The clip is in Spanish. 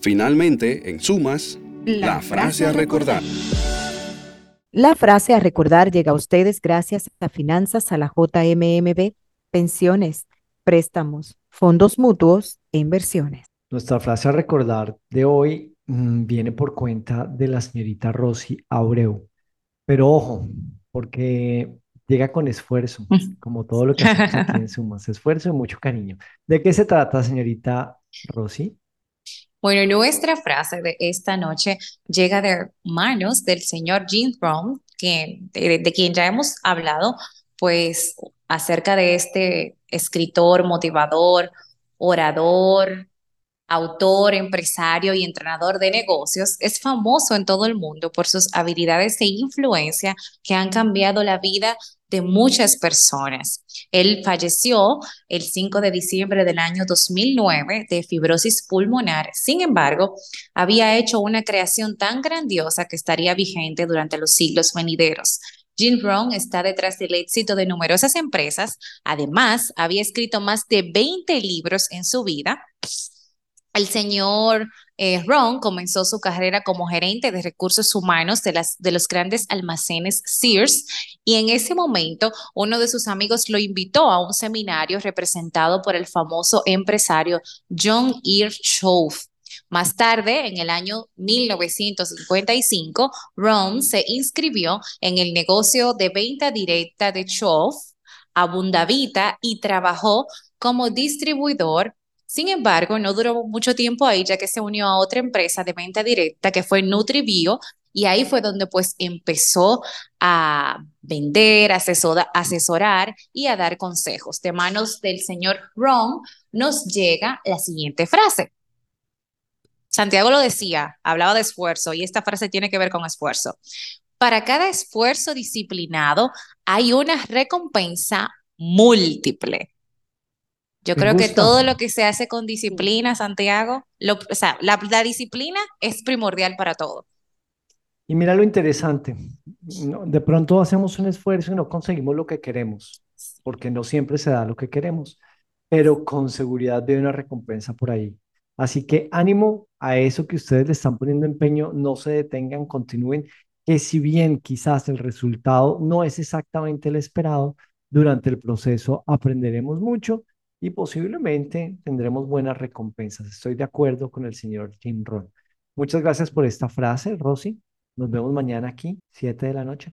Finalmente, en sumas, la frase a recordar. La frase a recordar llega a ustedes gracias a Finanzas a la JMMB, pensiones, préstamos, fondos mutuos e inversiones. Nuestra frase a recordar de hoy viene por cuenta de la señorita Rosy Abreu. Pero ojo, porque llega con esfuerzo, como todo lo que hacemos aquí en Sumas, esfuerzo y mucho cariño. ¿De qué se trata, señorita Rosy? Bueno, nuestra frase de esta noche llega de manos del señor Jim Rohn, de quien ya hemos hablado, pues acerca de este escritor, motivador, orador, autor, empresario y entrenador de negocios. Es famoso en todo el mundo por sus habilidades e influencia que han cambiado la vida de muchas personas. Él falleció el 5 de diciembre del año 2009 de fibrosis pulmonar. Sin embargo, había hecho una creación tan grandiosa que estaría vigente durante los siglos venideros. Jim Rohn está detrás del éxito de numerosas empresas. Además, había escrito más de 20 libros en su vida. El señor Ron comenzó su carrera como gerente de recursos humanos de los grandes almacenes Sears y en ese momento uno de sus amigos lo invitó a un seminario representado por el famoso empresario John Chouf. Más tarde, en el año 1955, Ron se inscribió en el negocio de venta directa de Chouf, Abundavita, y trabajó como distribuidor. Sin embargo, no duró mucho tiempo ahí, ya que se unió a otra empresa de venta directa que fue NutriBio, y ahí fue donde pues empezó a vender, asesorar y a dar consejos. De manos del señor Ron nos llega la siguiente frase. Santiago lo decía, hablaba de esfuerzo y esta frase tiene que ver con esfuerzo. Para cada esfuerzo disciplinado hay una recompensa múltiple. Yo Me creo que gusta. todo lo que se hace con disciplina, Santiago, o sea, la disciplina es primordial para todo. Y mira lo interesante, de pronto hacemos un esfuerzo y no conseguimos lo que queremos, porque no siempre se da lo que queremos, pero con seguridad viene una recompensa por ahí. Así que ánimo a eso que ustedes le están poniendo empeño, no se detengan, continúen, que si bien quizás el resultado no es exactamente el esperado, durante el proceso aprenderemos mucho y posiblemente tendremos buenas recompensas. Estoy de acuerdo con el señor Jim Rohn. Muchas gracias por esta frase, Rosy. Nos vemos mañana aquí, 7 de la noche.